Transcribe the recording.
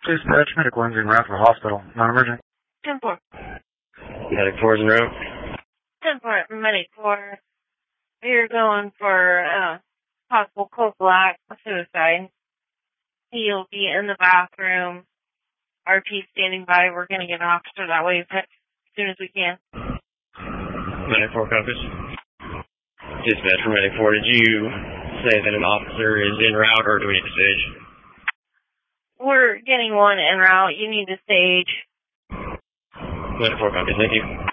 Dispatch, Medic 1's en route for the hospital. Non-emergent. 10-4. Medic 4's en route. 10-4, Medic 4. We're going for possible cold black suicide. He'll be in the bathroom. RP standing by. We're going to get an officer that way as soon as we can. Medic 4 copies. Dispatch for Medic 4, did you say that an officer is en route or do we need to stage? We're getting one en route. You need to stage. Medic 4 copies, thank you.